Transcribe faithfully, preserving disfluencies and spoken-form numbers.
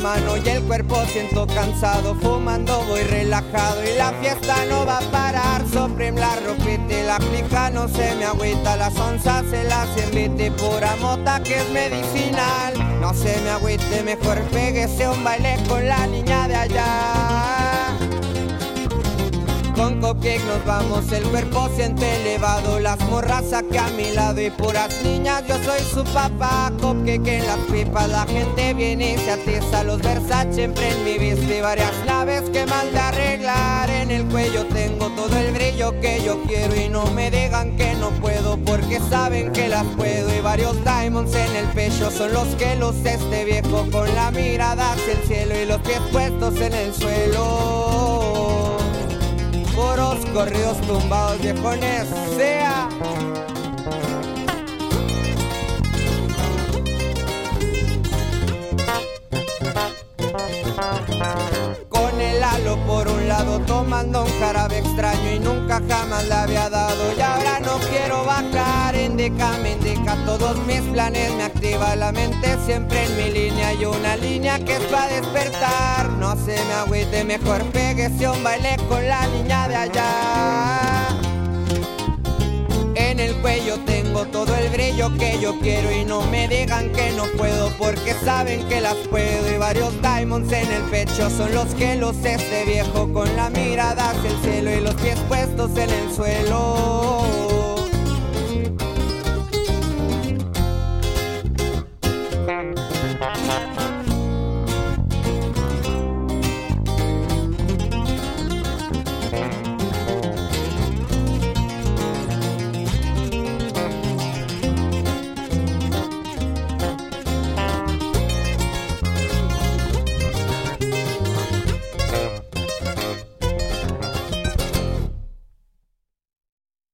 mano y el cuerpo siento cansado. Fumando voy relajado y la fiesta no va a parar. Supreme la ropita y la clica no se me agüita. Las onzas se las invite, pura mota que es medicinal. No se me agüite, mejor péguese un baile con la niña de allá. Con Cupcake nos vamos, el cuerpo siente elevado. Las morras aquí a mi lado y puras niñas, yo soy su papá. Cupcake en las pipas, la gente viene y se atiza. Los Versace siempre en mi vista y varias naves que mandé a arreglar. En el cuello tengo todo el brillo que yo quiero y no me digan que no puedo, porque saben que las puedo. Y varios diamonds en el pecho son los que luce este viejo, con la mirada hacia el cielo y los pies puestos en el suelo. Puros corridos tumbados, viejones, sea. Con el halo por un lado, tomando un jarabe extraño y nunca jamás le había dado. Y ahora no quiero bajar, indica, me indica todos mis planes. Me activa la mente siempre en mi línea y una línea que es para despertar. No se me agüite, mejor péguese un baile con la niña de allá. En el cuello tengo todo el brillo que yo quiero y no me digan que no puedo, porque saben que las puedo. Y varios diamonds en el pecho son los que luce este viejo, con la mirada hacia el cielo y los pies puestos en el suelo.